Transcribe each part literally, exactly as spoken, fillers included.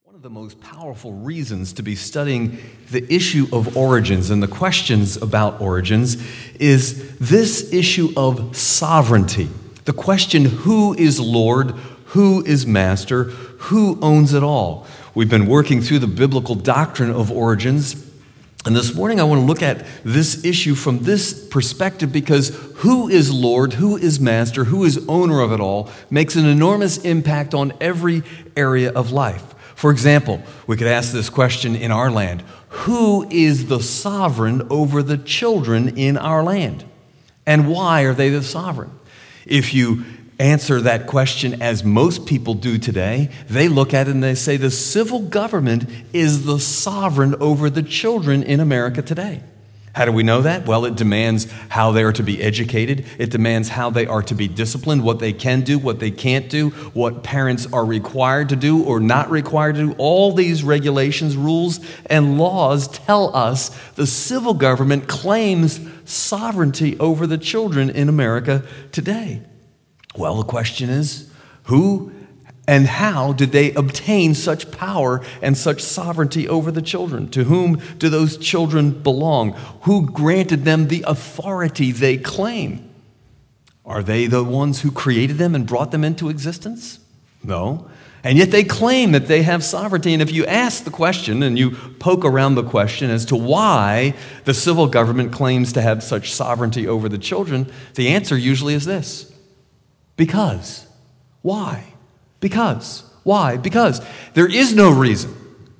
One of the most powerful reasons to be studying the issue of origins and the questions about origins is this issue of sovereignty. The question, who is Lord, who is Master, who owns it all? We've been working through the biblical doctrine of origins, and this morning I want to look at this issue from this perspective because who is Lord, who is Master, who is owner of it all makes an enormous impact on every area of life. For example, we could ask this question in our land: who is the sovereign over the children in our land? And why are they the sovereign? If you answer that question as most people do today, they look at it and they say the civil government is the sovereign over the children in America today. How do we know that? Well, it demands how they are to be educated. It demands how they are to be disciplined, what they can do, what they can't do, what parents are required to do or not required to do. All these regulations, rules, and laws tell us the civil government claims sovereignty over the children in America today. Well, the question is, who and how did they obtain such power and such sovereignty over the children? To whom do those children belong? Who granted them the authority they claim? Are they the ones who created them and brought them into existence? No. And yet they claim that they have sovereignty. And if you ask the question and you poke around the question as to why the civil government claims to have such sovereignty over the children, the answer usually is this: because. Why? Because. Why? Because. There is no reason.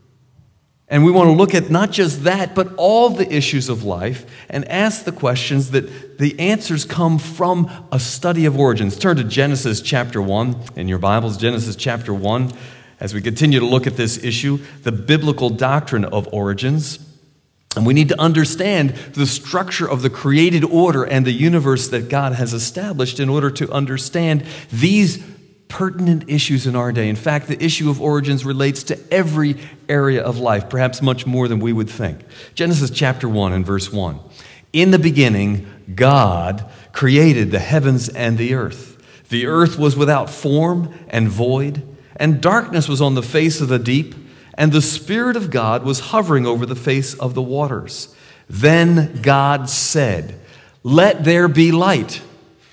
And we want to look at not just that, but all the issues of life and ask the questions that the answers come from a study of origins. Turn to Genesis chapter one in your Bibles, Genesis chapter one, as we continue to look at this issue, the biblical doctrine of origins. And we need to understand the structure of the created order and the universe that God has established in order to understand these pertinent issues in our day. In fact, the issue of origins relates to every area of life, perhaps much more than we would think. Genesis chapter one and verse one. In the beginning, God created the heavens and the earth. The earth was without form and void, and darkness was on the face of the deep, and the Spirit of God was hovering over the face of the waters. Then God said, "Let there be light."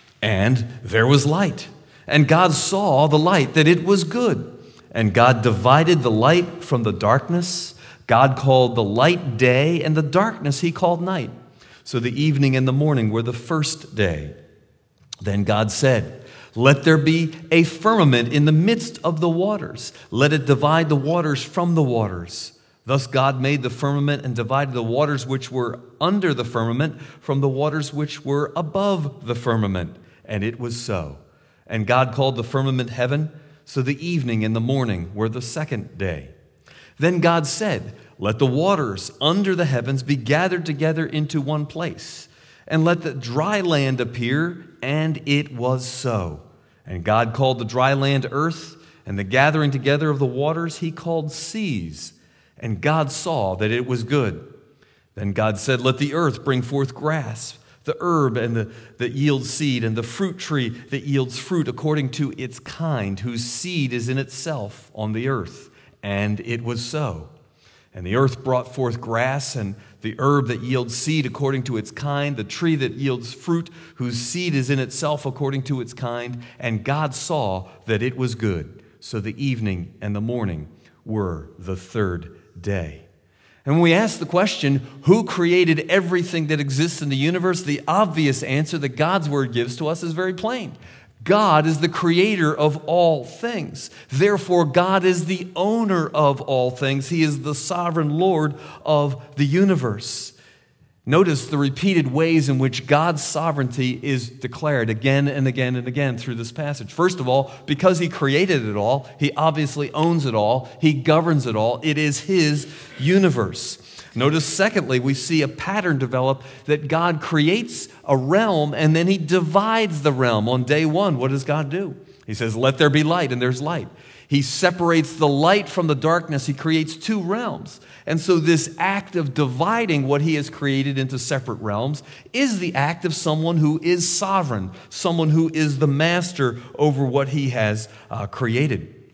And there was light. And God saw the light, that it was good. And God divided the light from the darkness. God called the light day, and the darkness he called night. So the evening and the morning were the first day. Then God said, "Let there be a firmament in the midst of the waters. Let it divide the waters from the waters." Thus God made the firmament and divided the waters which were under the firmament from the waters which were above the firmament. And it was so. And God called the firmament heaven. So the evening and the morning were the second day. Then God said, "Let the waters under the heavens be gathered together into one place, and let the dry land appear." And it was so. And God called the dry land earth, and the gathering together of the waters he called seas. And God saw that it was good. Then God said, "Let the earth bring forth grass, the herb and the that yields seed, and the fruit tree that yields fruit according to its kind, whose seed is in itself on the earth." And it was so. And the earth brought forth grass, and the herb that yields seed according to its kind, the tree that yields fruit, whose seed is in itself according to its kind. And God saw that it was good. So the evening and the morning were the third day. And when we ask the question, who created everything that exists in the universe, the obvious answer that God's word gives to us is very plain. God is the creator of all things. Therefore, God is the owner of all things. He is the sovereign Lord of the universe. Notice the repeated ways in which God's sovereignty is declared again and again and again through this passage. First of all, because he created it all, he obviously owns it all, he governs it all. It is his universe. Notice, secondly, we see a pattern develop that God creates a realm and then he divides the realm. On day one, what does God do? He says, "Let there be light," and there's light. He separates the light from the darkness. He creates two realms. And so this act of dividing what he has created into separate realms is the act of someone who is sovereign, someone who is the master over what he has uh, created.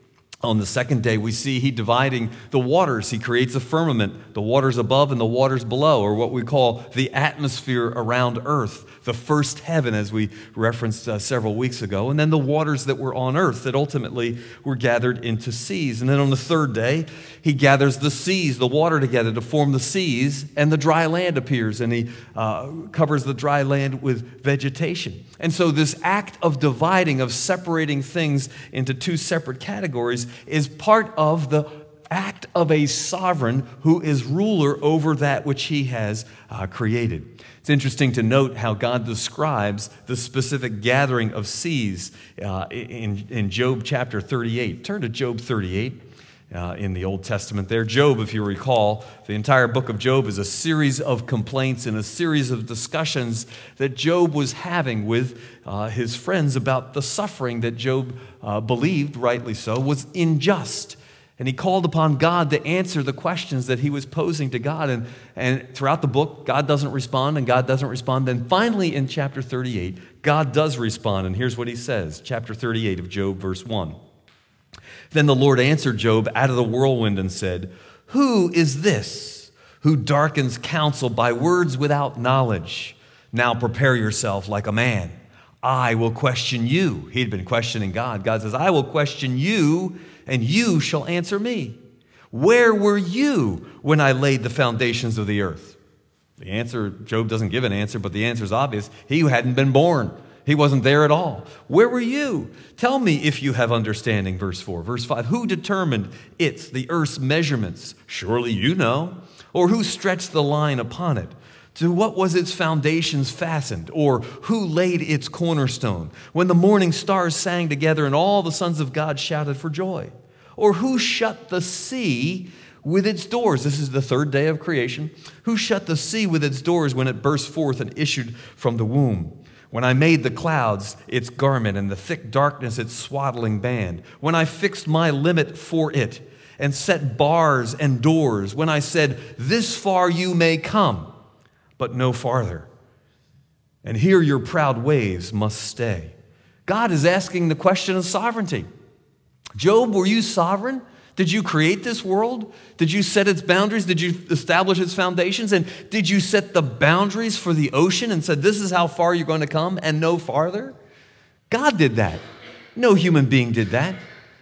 On the second day, we see he dividing the waters. He creates a firmament, the waters above and the waters below, or what we call the atmosphere around earth, the first heaven, as we referenced uh, several weeks ago, and then the waters that were on earth that ultimately were gathered into seas. And then on the third day, he gathers the seas, the water together to form the seas, and the dry land appears, and he uh, covers the dry land with vegetation. And so this act of dividing, of separating things into two separate categories, is part of the act of a sovereign who is ruler over that which he has uh, created. It's interesting to note how God describes the specific gathering of seas uh, in, in Job chapter thirty-eight. Turn to Job thirty-eight. Uh, in the Old Testament there. Job, if you recall, the entire book of Job is a series of complaints and a series of discussions that Job was having with uh, his friends about the suffering that Job uh, believed, rightly so, was unjust. And he called upon God to answer the questions that he was posing to God. And, and throughout the book, God doesn't respond, and God doesn't respond. Then finally in chapter thirty-eight, God does respond. And here's what he says, chapter thirty-eight of Job, verse one. Then the Lord answered Job out of the whirlwind and said, "Who is this who darkens counsel by words without knowledge? Now prepare yourself like a man. I will question you." He'd been questioning God. God says, "I will question you, and you shall answer me. Where were you when I laid the foundations of the earth?" The answer, Job doesn't give an answer, but the answer is obvious. He hadn't been born. He wasn't there at all. Where were you? Tell me if you have understanding. Verse four. Verse five. Who determined its, the earth's measurements? Surely you know. Or who stretched the line upon it? To what was its foundations fastened? Or who laid its cornerstone? When the morning stars sang together and all the sons of God shouted for joy? Or who shut the sea with its doors? This is the third day of creation. Who shut the sea with its doors when it burst forth and issued from the womb? When I made the clouds its garment and the thick darkness its swaddling band, when I fixed my limit for it and set bars and doors, when I said, "This far you may come, but no farther, and here your proud waves must stay." God is asking the question of sovereignty. Job, were you sovereign? Did you create this world? Did you set its boundaries? Did you establish its foundations? And did you set the boundaries for the ocean and said, "This is how far you're going to come and no farther"? God did that. No human being did that.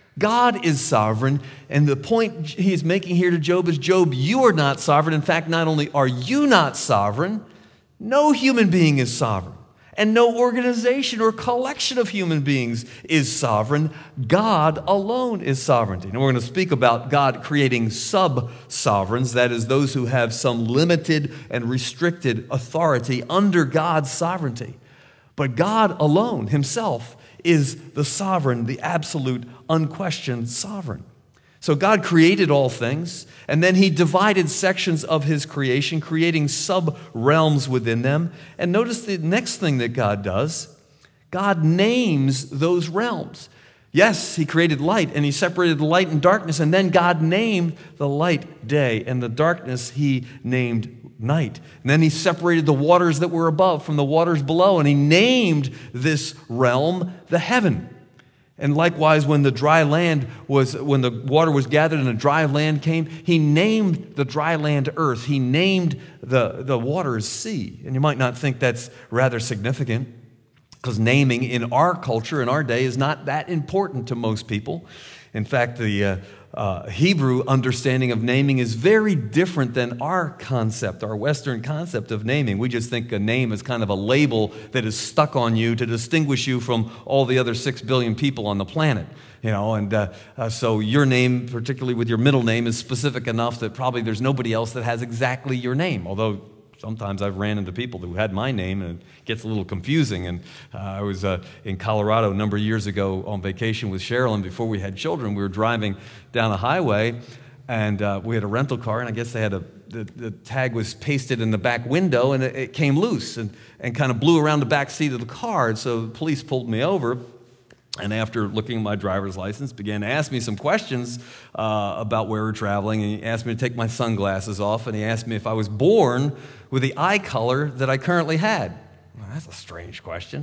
God is sovereign. And the point he's making here to Job is, Job, you are not sovereign. In fact, not only are you not sovereign, no human being is sovereign. And no organization or collection of human beings is sovereign. God alone is sovereignty. And we're going to speak about God creating sub-sovereigns, that is, those who have some limited and restricted authority under God's sovereignty. But God alone, himself, is the sovereign, the absolute, unquestioned sovereign. So God created all things, and then he divided sections of his creation, creating sub-realms within them. And notice the next thing that God does. God names those realms. Yes, he created light, and he separated the light and darkness, and then God named the light day, and the darkness he named night. And then he separated the waters that were above from the waters below, and he named this realm the heaven. And likewise, when the dry land was, when the water was gathered and the dry land came, he named the dry land earth. He named the, the waters sea. And you might not think that's rather significant, because naming in our culture, in our day, is not that important to most people. In fact, the uh, uh, Hebrew understanding of naming is very different than our concept, our Western concept of naming. We just think a name is kind of a label that is stuck on you to distinguish you from all the other six billion people on the planet. You know, and uh, uh, so your name, particularly with your middle name, is specific enough that probably there's nobody else that has exactly your name, although sometimes I've ran into people who had my name, and it gets a little confusing. And uh, I was uh, in Colorado a number of years ago on vacation with Cheryl, and before we had children, we were driving down a highway, and uh, we had a rental car, and I guess they had a the, the tag was pasted in the back window, and it, it came loose and, and kind of blew around the back seat of the car. And so the police pulled me over. And after looking at my driver's license, began to ask me some questions uh, about where we're traveling. And he asked me to take my sunglasses off, and he asked me if I was born with the eye color that I currently had. Well, that's a strange question.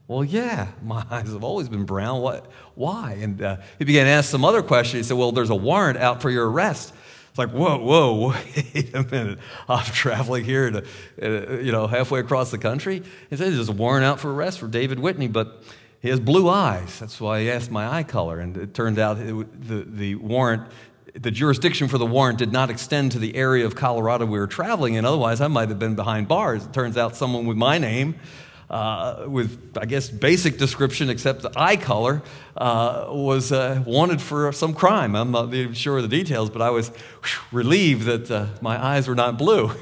Well, yeah, my eyes have always been brown. What? Why? And uh, he began to ask some other questions. He said, well, there's a warrant out for your arrest. It's like, whoa, whoa, wait a minute. I'm traveling here to, uh, you know, halfway across the country. He said, there's a warrant out for arrest for David Whitney, but he has blue eyes. That's why he asked my eye color. And it turned out it, the, the warrant, the jurisdiction for the warrant did not extend to the area of Colorado we were traveling in. Otherwise, I might have been behind bars. It turns out someone with my name, Uh, with, I guess, basic description except the eye color, uh, was uh, wanted for some crime. I'm not even sure of the details, but I was whew, relieved that uh, my eyes were not blue.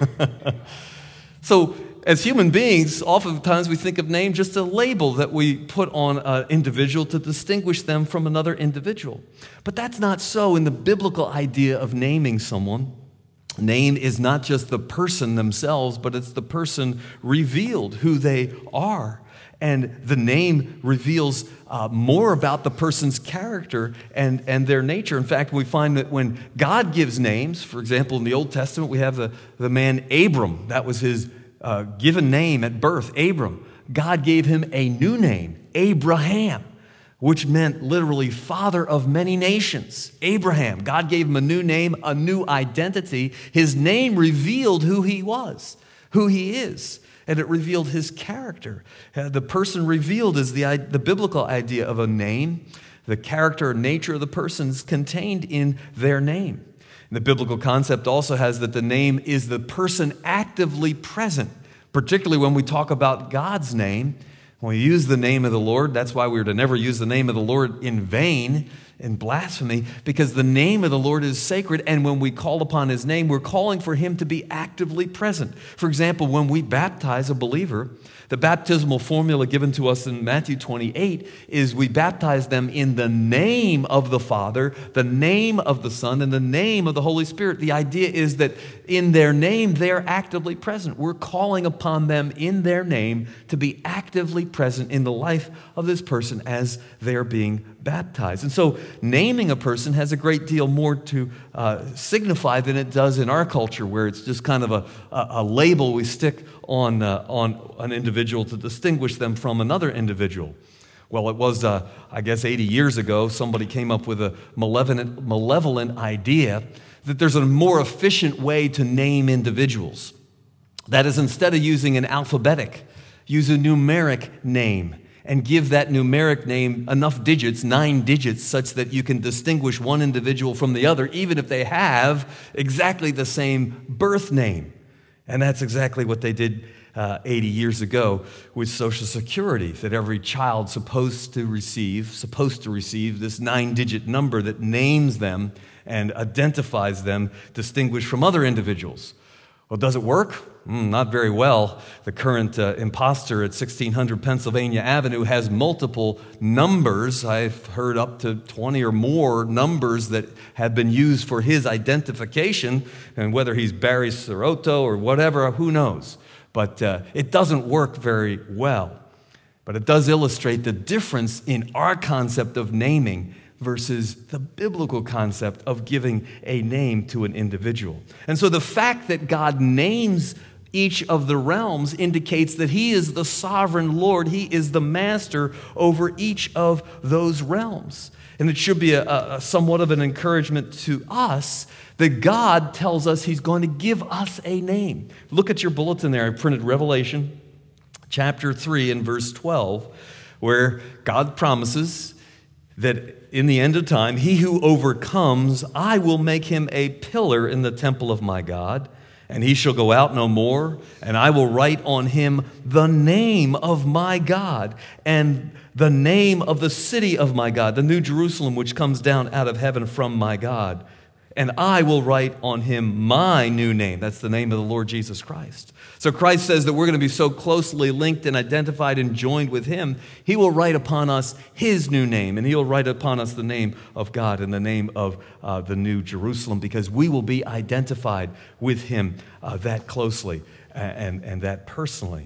So, as human beings, oftentimes we think of name just a label that we put on an individual to distinguish them from another individual. But that's not so in the biblical idea of naming someone. Name is not just the person themselves, but it's the person revealed, who they are. And the name reveals uh, more about the person's character and, and their nature. In fact, we find that when God gives names, for example, in the Old Testament, we have the, the man Abram. That was his uh, given name at birth, Abram. God gave him a new name, Abraham, which meant literally father of many nations. Abraham, God gave him a new name, a new identity. His name revealed who he was, who he is, and it revealed his character. Uh, the person revealed is the, the biblical idea of a name. The character and nature of the person is contained in their name. And the biblical concept also has that the name is the person actively present, particularly when we talk about God's name. When we use the name of the Lord, that's why we are to never use the name of the Lord in vain, in blasphemy, because the name of the Lord is sacred, and when we call upon his name, we're calling for him to be actively present. For example, when we baptize a believer, the baptismal formula given to us in Matthew twenty-eight is we baptize them in the name of the Father, the name of the Son, and the name of the Holy Spirit. The idea is that in their name, they're actively present. We're calling upon them in their name to be actively present in the life of this person as they're being baptized. And so naming a person has a great deal more to uh, signify than it does in our culture, where it's just kind of a, a, a label we stick on, uh, on an individual to distinguish them from another individual. Well, it was, uh, I guess, eighty years ago, somebody came up with a malevolent, malevolent idea that there's a more efficient way to name individuals. That is, instead of using an alphabetic, use a numeric name and give that numeric name enough digits, nine digits, such that you can distinguish one individual from the other, even if they have exactly the same birth name. And that's exactly what they did uh, eighty years ago with Social Security, that every child supposed to receive, supposed to receive this nine-digit number that names them and identifies them, distinguished from other individuals. Well, does it work? Mm, not very well. The current uh, imposter at sixteen hundred Pennsylvania Avenue has multiple numbers. I've heard up to twenty or more numbers that have been used for his identification, and whether he's Barry Soto or whatever, who knows? But uh, it doesn't work very well. But it does illustrate the difference in our concept of naming versus the biblical concept of giving a name to an individual. And so the fact that God names each of the realms indicates that he is the sovereign Lord. He is the master over each of those realms. And it should be a, a somewhat of an encouragement to us that God tells us he's going to give us a name. Look at your bulletin there. I printed Revelation chapter three and verse twelve, where God promises that in the end of time, he who overcomes, I will make him a pillar in the temple of my God, and he shall go out no more, and I will write on him the name of my God, and the name of the city of my God, the new Jerusalem, which comes down out of heaven from my God. And I will write on him my new name. That's the name of the Lord Jesus Christ. So Christ says that we're going to be so closely linked and identified and joined with him, he will write upon us his new name, and he will write upon us the name of God and the name of uh, the new Jerusalem, because we will be identified with him uh, that closely and, and that personally.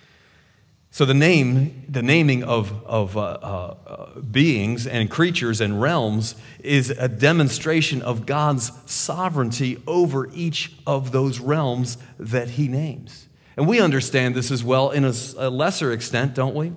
So the name, the naming of, of uh, uh, beings and creatures and realms is a demonstration of God's sovereignty over each of those realms that he names. And we understand this as well in a, a lesser extent, don't we?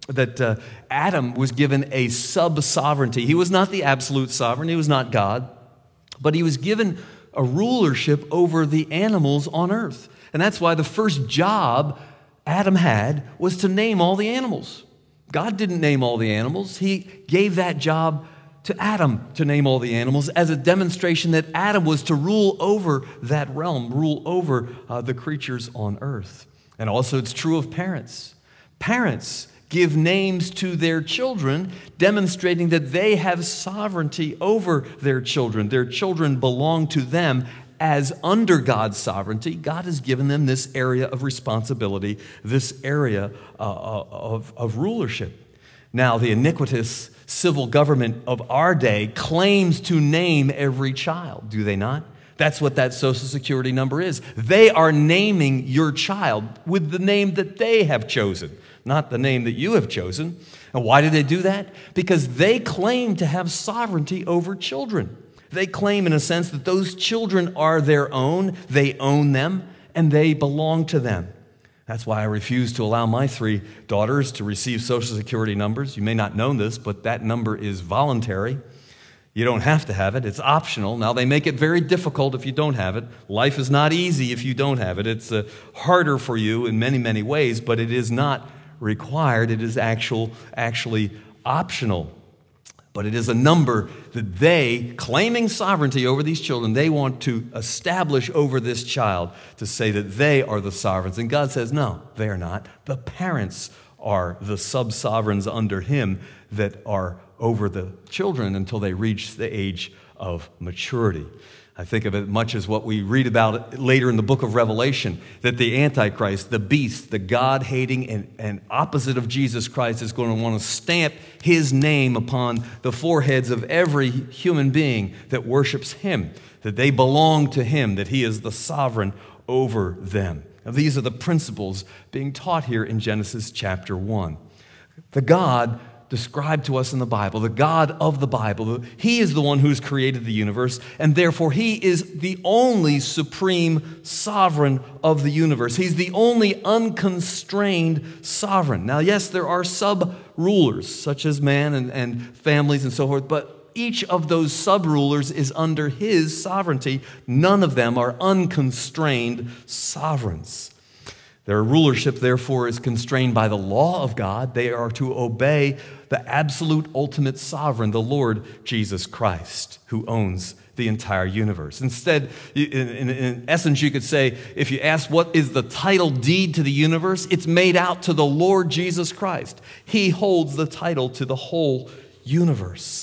that uh, Adam was given a sub-sovereignty. He was not the absolute sovereign. He was not God. But he was given a rulership over the animals on earth. And that's why the first job Adam had was to name all the animals. God didn't name all the animals. He gave that job to Adam to name all the animals as a demonstration that Adam was to rule over that realm, rule over uh, the creatures on earth. And also it's true of parents. Parents give names to their children, demonstrating that they have sovereignty over their children. Their children belong to them as under God's sovereignty. God has given them this area of responsibility, this area uh, of, of rulership. Now, the iniquitous civil government of our day claims to name every child, do they not? That's what that Social Security number is. They are naming your child with the name that they have chosen, not the name that you have chosen. And why do they do that? Because they claim to have sovereignty over children. They claim, in a sense, that those children are their own, they own them, and they belong to them. That's why I refuse to allow my three daughters to receive Social Security numbers. You may not know this, but that number is voluntary. You don't have to have it. It's optional. Now, they make it very difficult if you don't have it. Life is not easy if you don't have it. It's uh, harder for you in many, many ways, but it is not required. It is actual, actually optional. But it is a number that they, claiming sovereignty over these children, they want to establish over this child to say that they are the sovereigns. And God says, no, they are not. The parents are the sub-sovereigns under him that are over the children until they reach the age of maturity. I think of it much as what we read about later in the book of Revelation, that the Antichrist, the beast, the God-hating and, and opposite of Jesus Christ is going to want to stamp his name upon the foreheads of every human being that worships him, that they belong to him, that he is the sovereign over them. Now, these are the principles being taught here in Genesis chapter one. The God described to us in the Bible, the God of the Bible, he is the one who's created the universe, and therefore he is the only supreme sovereign of the universe. He's the only unconstrained sovereign. Now, yes, there are sub-rulers, such as man and, and families and so forth, but each of those sub-rulers is under his sovereignty. None of them are unconstrained sovereigns. Their rulership, therefore, is constrained by the law of God. They are to obey the absolute ultimate sovereign, the Lord Jesus Christ, who owns the entire universe. Instead, in, in, in essence, you could say, if you ask what is the title deed to the universe, it's made out to the Lord Jesus Christ. He holds the title to the whole universe.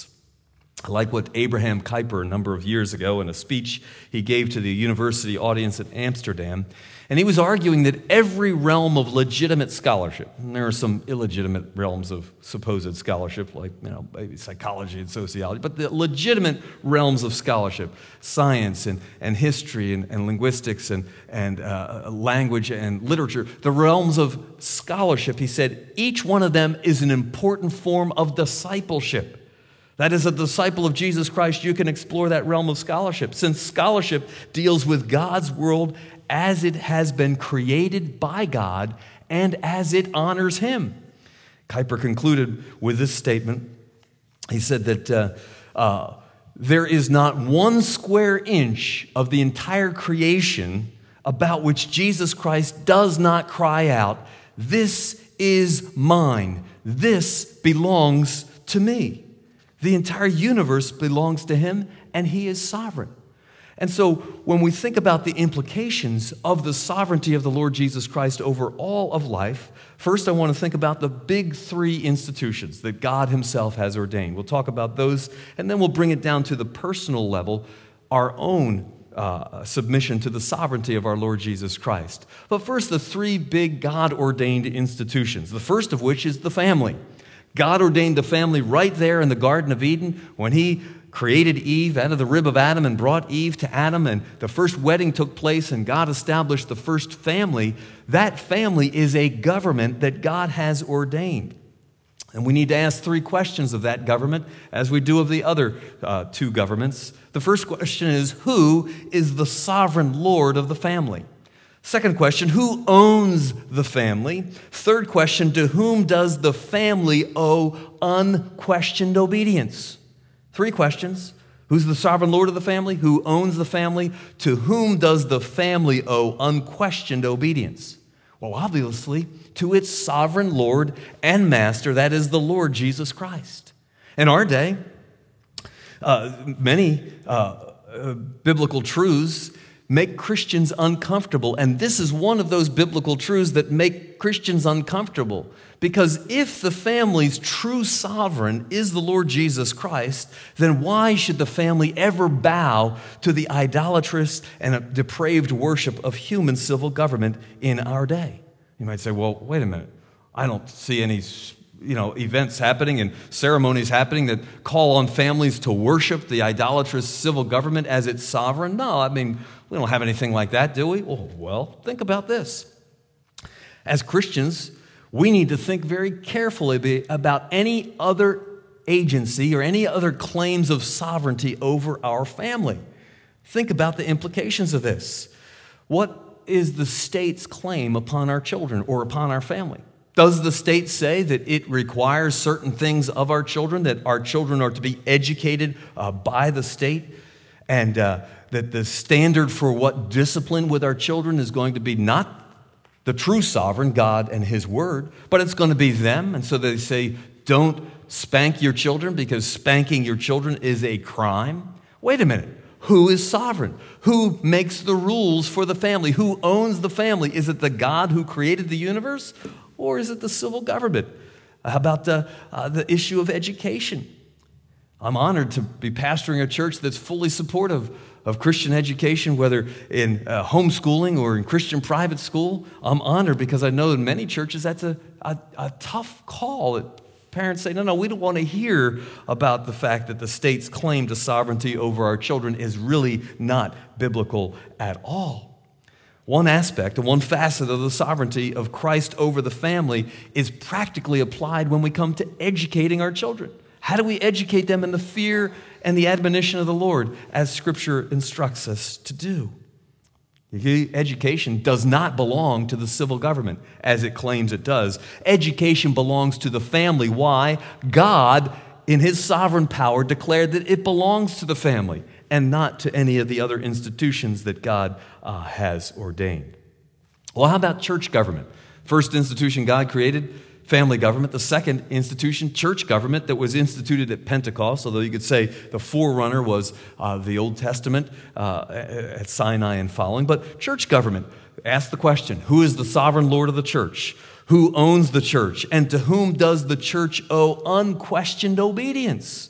I like what Abraham Kuyper, a number of years ago, in a speech he gave to the university audience at Amsterdam, and he was arguing that every realm of legitimate scholarship, and there are some illegitimate realms of supposed scholarship, like, you know, maybe psychology and sociology, but the legitimate realms of scholarship, science and, and history and, and linguistics and, and uh, language and literature, the realms of scholarship, he said, each one of them is an important form of discipleship. That is, a disciple of Jesus Christ, you can explore that realm of scholarship, since scholarship deals with God's world as it has been created by God and as it honors him. Kuyper concluded with this statement. He said that uh, uh, there is not one square inch of the entire creation about which Jesus Christ does not cry out, "This is mine. This belongs to me." The entire universe belongs to him, and he is sovereign. And so when we think about the implications of the sovereignty of the Lord Jesus Christ over all of life, first I want to think about the big three institutions that God himself has ordained. We'll talk about those, and then we'll bring it down to the personal level, our own uh, submission to the sovereignty of our Lord Jesus Christ. But first, the three big God-ordained institutions, the first of which is the family. God ordained the family right there in the Garden of Eden when he created Eve out of the rib of Adam and brought Eve to Adam, and the first wedding took place and God established the first family. That family is a government that God has ordained. And we need to ask three questions of that government as we do of the other uh, two governments. The first question is, who is the sovereign Lord of the family? Second question, who owns the family? Third question, to whom does the family owe unquestioned obedience? Three questions. Who's the sovereign Lord of the family? Who owns the family? To whom does the family owe unquestioned obedience? Well, obviously, to its sovereign Lord and Master, that is the Lord Jesus Christ. In our day, uh, many uh, uh, biblical truths make Christians uncomfortable, and this is one of those biblical truths that make Christians uncomfortable. Because if the family's true sovereign is the Lord Jesus Christ, then why should the family ever bow to the idolatrous and depraved worship of human civil government in our day? You might say, well, wait a minute. I don't see any, you know, events happening and ceremonies happening that call on families to worship the idolatrous civil government as its sovereign. No, I mean, we don't have anything like that, do we? Oh, well, think about this. As Christians, we need to think very carefully about any other agency or any other claims of sovereignty over our family. Think about the implications of this. What is the state's claim upon our children or upon our family? Does the state say that it requires certain things of our children, that our children are to be educated uh, by the state, and uh, that the standard for what discipline with our children is going to be not the true sovereign, God and His Word, but it's going to be them? And so they say, don't spank your children because spanking your children is a crime. Wait a minute. Who is sovereign? Who makes the rules for the family? Who owns the family? Is it the God who created the universe? Or is it the civil government? How about the, uh, the issue of education? I'm honored to be pastoring a church that's fully supportive of Christian education, whether in uh, homeschooling or in Christian private school. I'm honored because I know in many churches that's a, a, a tough call. That parents say, no, no, we don't want to hear about the fact that the state's claim to sovereignty over our children is really not biblical at all. One aspect and one facet of the sovereignty of Christ over the family is practically applied when we come to educating our children. How do we educate them in the fear and the admonition of the Lord, as Scripture instructs us to do? Education does not belong to the civil government, as it claims it does. Education belongs to the family. Why? God, in His sovereign power, declared that it belongs to the family and not to any of the other institutions that God uh, has ordained. Well, how about church government? First institution God created, family government. The second institution, church government, that was instituted at Pentecost, although you could say the forerunner was uh, the Old Testament uh, at Sinai and following. But church government, ask the question, who is the sovereign Lord of the church? Who owns the church? And to whom does the church owe unquestioned obedience?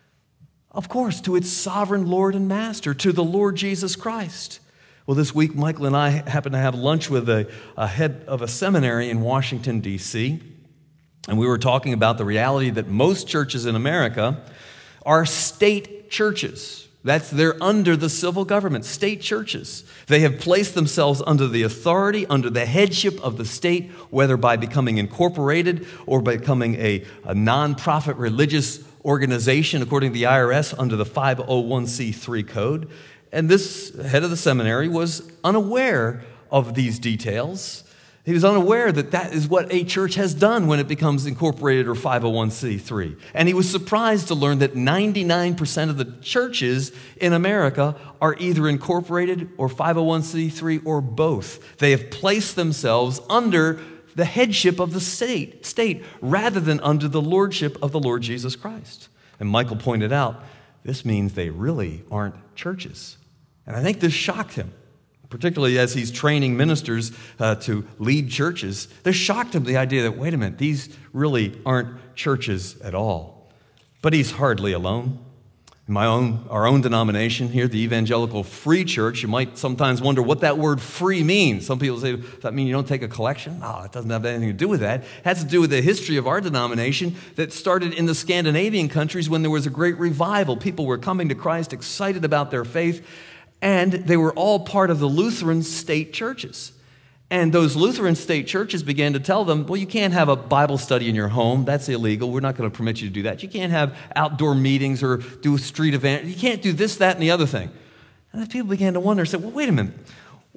Of course, to its sovereign Lord and Master, to the Lord Jesus Christ. Well, this week, Michael and I happened to have lunch with a, a head of a seminary in Washington, D C, and we were talking about the reality that most churches in America are state churches. That's, they're under the civil government, state churches. They have placed themselves under the authority, under the headship of the state, whether by becoming incorporated or by becoming a, a non-profit religious organization, according to the I R S, under the five oh one c three code. And this head of the seminary was unaware of these details. He was unaware that that is what a church has done when it becomes incorporated or five oh one c three. And he was surprised to learn that ninety-nine percent of the churches in America are either incorporated or five oh one c three or both. They have placed themselves under the headship of the state, state rather than under the lordship of the Lord Jesus Christ. And Michael pointed out, this means they really aren't churches. And I think this shocked him, particularly as he's training ministers uh, to lead churches. This shocked him, the idea that, wait a minute, these really aren't churches at all. But he's hardly alone. In my own, our own denomination here, the Evangelical Free Church, you might sometimes wonder what that word free means. Some people say, does that mean you don't take a collection? No, it doesn't have anything to do with that. It has to do with the history of our denomination that started in the Scandinavian countries when there was a great revival. People were coming to Christ, excited about their faith, and they were all part of the Lutheran state churches. And those Lutheran state churches began to tell them, well, you can't have a Bible study in your home. That's illegal. We're not going to permit you to do that. You can't have outdoor meetings or do a street event. You can't do this, that, and the other thing. And then people began to wonder, say, well, wait a minute.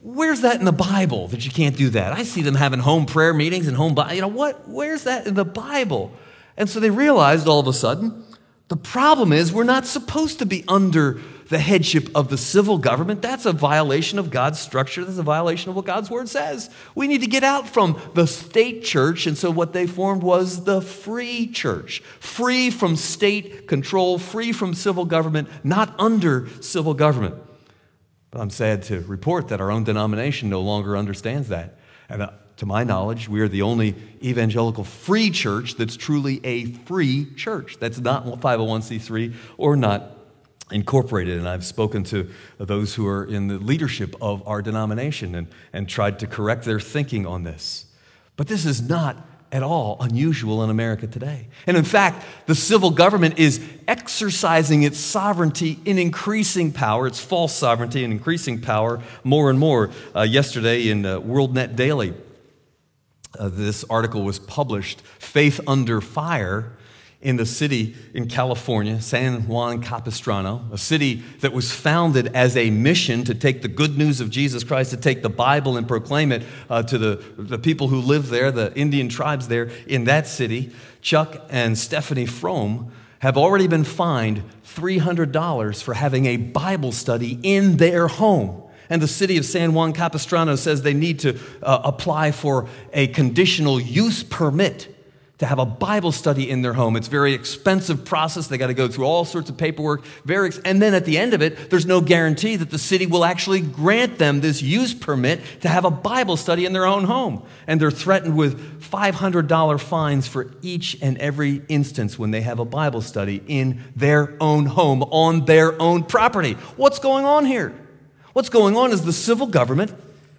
Where's that in the Bible that you can't do that? I see them having home prayer meetings and home, you know what? Where's that in the Bible? And so they realized all of a sudden, the problem is we're not supposed to be under the headship of the civil government. That's a violation of God's structure. That's a violation of what God's word says. We need to get out from the state church. And so what they formed was the free church, free from state control, free from civil government, not under civil government. But I'm sad to report that our own denomination no longer understands that. And uh, to my knowledge, we are the only evangelical free church that's truly a free church. That's not five oh one c three or not incorporated. And I've spoken to those who are in the leadership of our denomination and, and tried to correct their thinking on this. But this is not at all unusual in America today. And in fact, the civil government is exercising its sovereignty in increasing power, its false sovereignty in increasing power more and more. Uh, yesterday in uh, WorldNet Daily, uh, this article was published, Faith Under Fire, in the city in California, San Juan Capistrano, a city that was founded as a mission to take the good news of Jesus Christ, to take the Bible and proclaim it uh, to the, the people who live there, the Indian tribes there in that city. Chuck and Stephanie Fromm have already been fined three hundred dollars for having a Bible study in their home. And the city of San Juan Capistrano says they need to uh, apply for a conditional use permit to have a Bible study in their home. It's a very expensive process. They got to go through all sorts of paperwork. Very, ex- and then at the end of it, there's no guarantee that the city will actually grant them this use permit to have a Bible study in their own home. And they're threatened with five hundred dollars fines for each and every instance when they have a Bible study in their own home, on their own property. What's going on here? What's going on is the civil government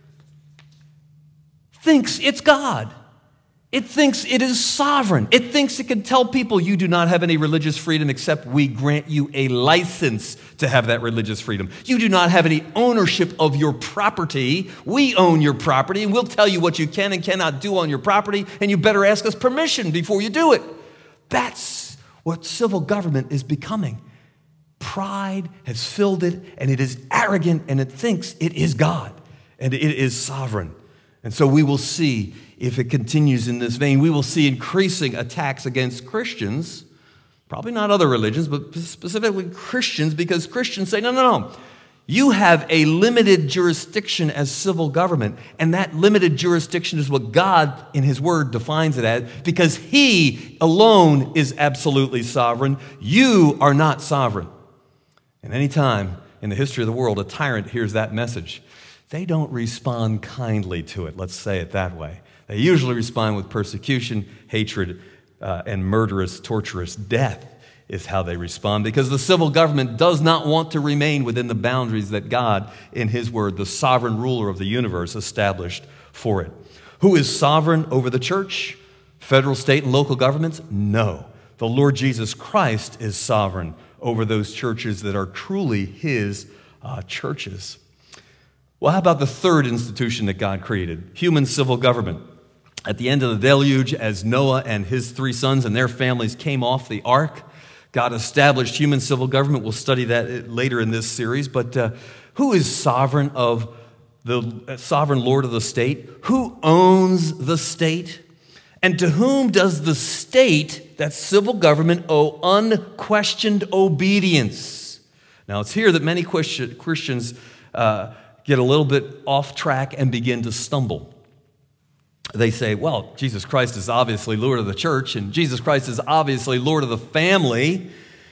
thinks it's God. It thinks it is sovereign. It thinks it can tell people you do not have any religious freedom except we grant you a license to have that religious freedom. You do not have any ownership of your property. We own your property, and we'll tell you what you can and cannot do on your property, and you better ask us permission before you do it. That's what civil government is becoming. Pride has filled it, and it is arrogant, and it thinks it is God, and it is sovereign. And so we will see, if it continues in this vein, we will see increasing attacks against Christians, probably not other religions, but specifically Christians, because Christians say, no, no, no. You have a limited jurisdiction as civil government, and that limited jurisdiction is what God, in His Word, defines it as, because He alone is absolutely sovereign. You are not sovereign. And any time in the history of the world a tyrant hears that message, they don't respond kindly to it, let's say it that way. They usually respond with persecution, hatred, uh, and murderous, torturous death is how they respond, because the civil government does not want to remain within the boundaries that God, in His Word, the sovereign ruler of the universe, established for it. Who is sovereign over the church? Federal, state, and local governments? No. The Lord Jesus Christ is sovereign over those churches that are truly His uh, churches. Well, how about the third institution that God created? Human civil government. At the end of the deluge, as Noah and his three sons and their families came off the ark, God established human civil government. We'll study that later in this series. But uh, who is sovereign of the sovereign Lord of the state? Who owns the state? And to whom does the state, that civil government, owe unquestioned obedience? Now, it's here that many Christians uh, get a little bit off track and begin to stumble. They say, well, Jesus Christ is obviously Lord of the church, and Jesus Christ is obviously Lord of the family,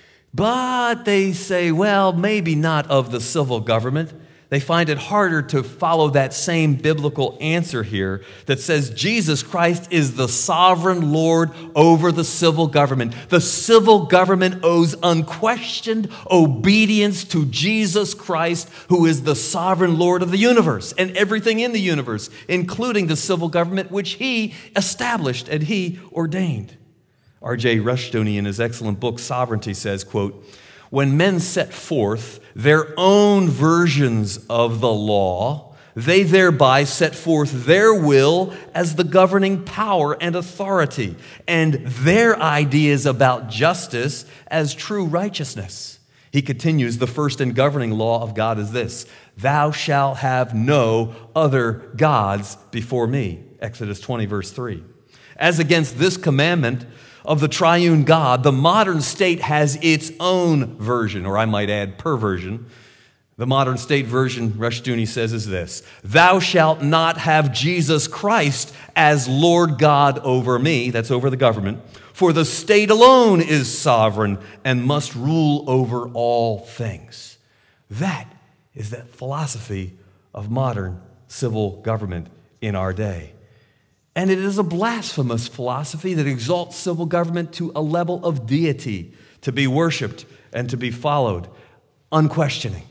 but they say, well, maybe not of the civil government. They find it harder to follow that same biblical answer here that says Jesus Christ is the sovereign Lord over the civil government. The civil government owes unquestioned obedience to Jesus Christ, who is the sovereign Lord of the universe and everything in the universe, including the civil government which He established and He ordained. R J Rushdoony, in his excellent book, Sovereignty, says, quote, when men set forth their own versions of the law, they thereby set forth their will as the governing power and authority, and their ideas about justice as true righteousness. He continues, the first and governing law of God is this: thou shalt have no other gods before me. Exodus twenty, verse three. As against this commandment of the triune God, the modern state has its own version, or I might add perversion. The modern state version, Rushdoony says, is this: thou shalt not have Jesus Christ as Lord God over me, that's over the government, for the state alone is sovereign and must rule over all things. That is the philosophy of modern civil government in our day. And it is a blasphemous philosophy that exalts civil government to a level of deity, to be worshiped and to be followed, unquestioning.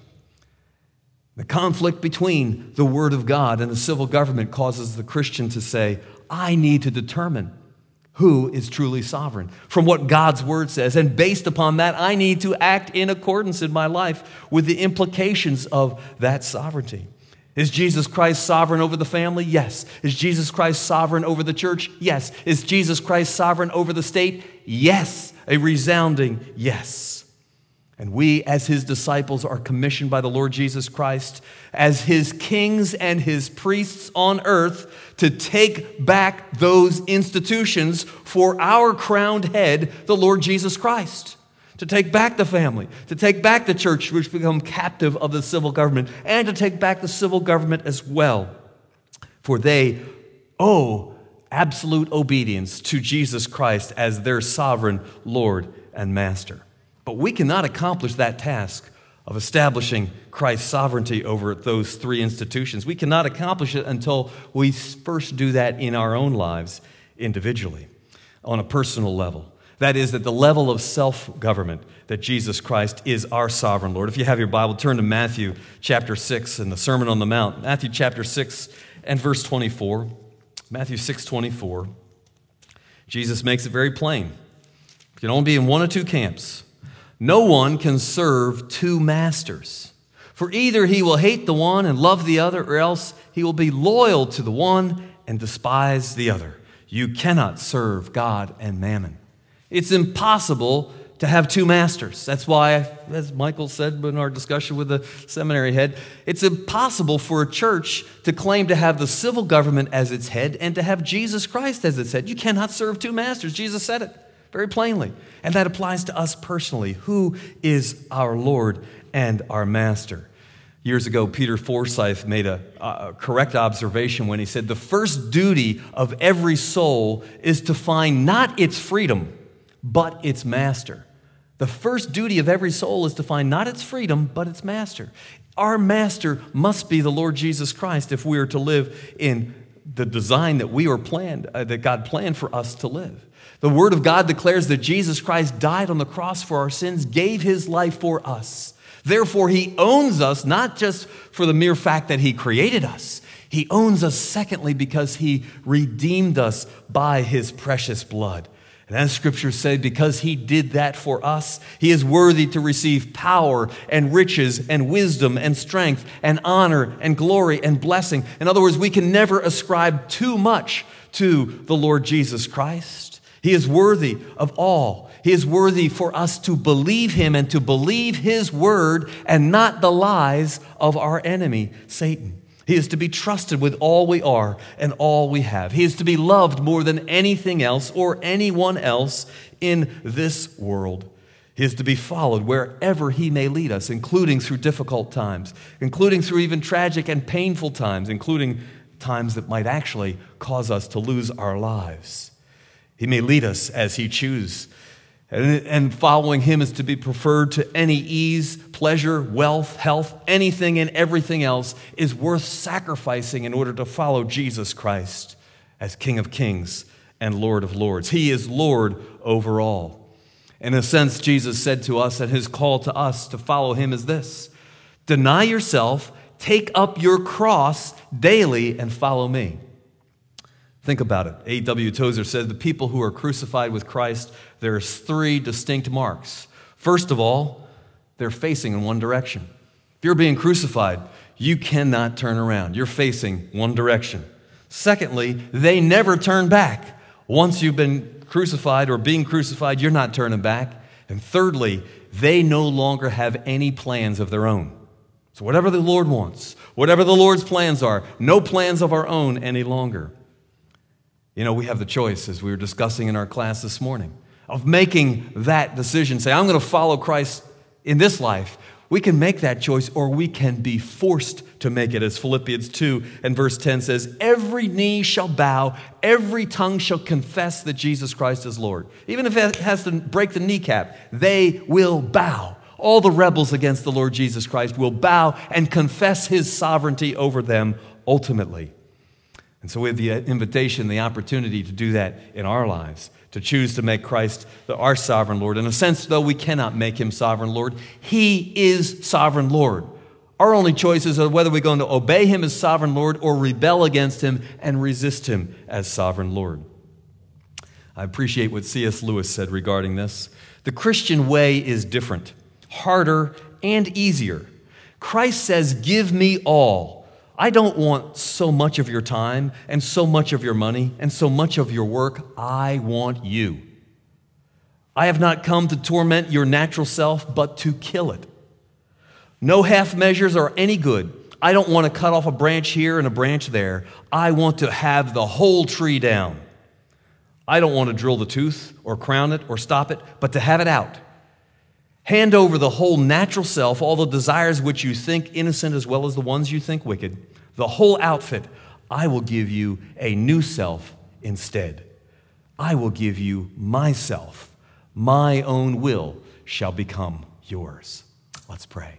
The conflict between the Word of God and the civil government causes the Christian to say, I need to determine who is truly sovereign from what God's Word says. And based upon that, I need to act in accordance in my life with the implications of that sovereignty. Is Jesus Christ sovereign over the family? Yes. Is Jesus Christ sovereign over the church? Yes. Is Jesus Christ sovereign over the state? Yes. A resounding yes. And we, as his disciples, are commissioned by the Lord Jesus Christ as his kings and his priests on earth to take back those institutions for our crowned head, the Lord Jesus Christ. To take back the family, to take back the church, which become captive of the civil government, and to take back the civil government as well. For they owe absolute obedience to Jesus Christ as their sovereign Lord and Master. But we cannot accomplish that task of establishing Christ's sovereignty over those three institutions. We cannot accomplish it until we first do that in our own lives individually, on a personal level. That is, at the level of self-government, that Jesus Christ is our sovereign Lord. If you have your Bible, turn to Matthew chapter six and the Sermon on the Mount. Matthew chapter six and verse twenty-four. Matthew six twenty-four. Jesus makes it very plain. You can only be in one of two camps. No one can serve two masters. For either he will hate the one and love the other, or else he will be loyal to the one and despise the other. You cannot serve God and mammon. It's impossible to have two masters. That's why, as Michael said in our discussion with the seminary head, it's impossible for a church to claim to have the civil government as its head and to have Jesus Christ as its head. You cannot serve two masters. Jesus said it very plainly. And that applies to us personally. Who is our Lord and our Master? Years ago, Peter Forsyth made a, a correct observation when he said, the first duty of every soul is to find not its freedom, but its master. The first duty of every soul is to find not its freedom, but its master. Our master must be the Lord Jesus Christ if we are to live in the design that we were planned, uh, that God planned for us to live. The Word of God declares that Jesus Christ died on the cross for our sins, gave his life for us. Therefore, he owns us, not just for the mere fact that he created us. He owns us, secondly, because he redeemed us by his precious blood. And as Scripture said, because he did that for us, he is worthy to receive power and riches and wisdom and strength and honor and glory and blessing. In other words, we can never ascribe too much to the Lord Jesus Christ. He is worthy of all. He is worthy for us to believe him and to believe his word and not the lies of our enemy, Satan. He is to be trusted with all we are and all we have. He is to be loved more than anything else or anyone else in this world. He is to be followed wherever he may lead us, including through difficult times, including through even tragic and painful times, including times that might actually cause us to lose our lives. He may lead us as he chooses. And following him is to be preferred to any ease, pleasure, wealth, health, anything and everything else is worth sacrificing in order to follow Jesus Christ as King of Kings and Lord of Lords. He is Lord over all. In a sense, Jesus said to us, and his call to us to follow him is this: deny yourself, take up your cross daily, and follow me. Think about it. A W Tozer said the people who are crucified with Christ, there's three distinct marks. First of all, they're facing in one direction. If you're being crucified, you cannot turn around. You're facing one direction. Secondly, they never turn back. Once you've been crucified or being crucified, you're not turning back. And thirdly, they no longer have any plans of their own. So whatever the Lord wants, whatever the Lord's plans are, no plans of our own any longer. You know, we have the choice, as we were discussing in our class this morning, of making that decision. Say, I'm going to follow Christ in this life. We can make that choice, or we can be forced to make it, as Philippians two and verse ten says, every knee shall bow, every tongue shall confess that Jesus Christ is Lord. Even if it has to break the kneecap, they will bow. All the rebels against the Lord Jesus Christ will bow and confess his sovereignty over them ultimately. And so we have the invitation, the opportunity to do that in our lives, to choose to make Christ the, our sovereign Lord. In a sense, though, we cannot make him sovereign Lord. He is sovereign Lord. Our only choices are whether we're going to obey him as sovereign Lord or rebel against him and resist him as sovereign Lord. I appreciate what C S Lewis said regarding this. The Christian way is different, harder, and easier. Christ says, give me all. I don't want so much of your time and so much of your money and so much of your work. I want you. I have not come to torment your natural self, but to kill it. No half measures are any good. I don't want to cut off a branch here and a branch there. I want to have the whole tree down. I don't want to drill the tooth or crown it or stop it, but to have it out. Hand over the whole natural self, all the desires which you think innocent as well as the ones you think wicked, the whole outfit. I will give you a new self instead. I will give you myself. My own will shall become yours. Let's pray.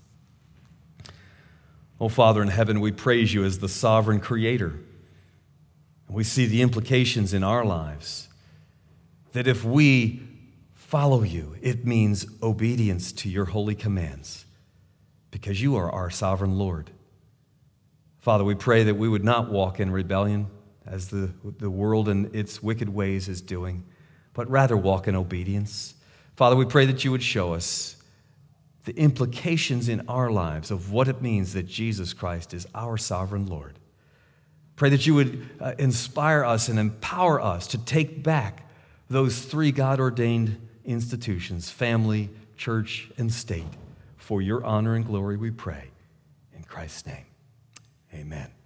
Oh, Father in heaven, we praise you as the sovereign creator. And we see the implications in our lives that if we follow you, it means obedience to your holy commands because you are our sovereign Lord. Father, we pray that we would not walk in rebellion as the, the world and its wicked ways is doing, but rather walk in obedience. Father, we pray that you would show us the implications in our lives of what it means that Jesus Christ is our sovereign Lord. Pray that you would uh, inspire us and empower us to take back those three God-ordained institutions, family, church, and state. For your honor and glory we pray. In Christ's name, amen.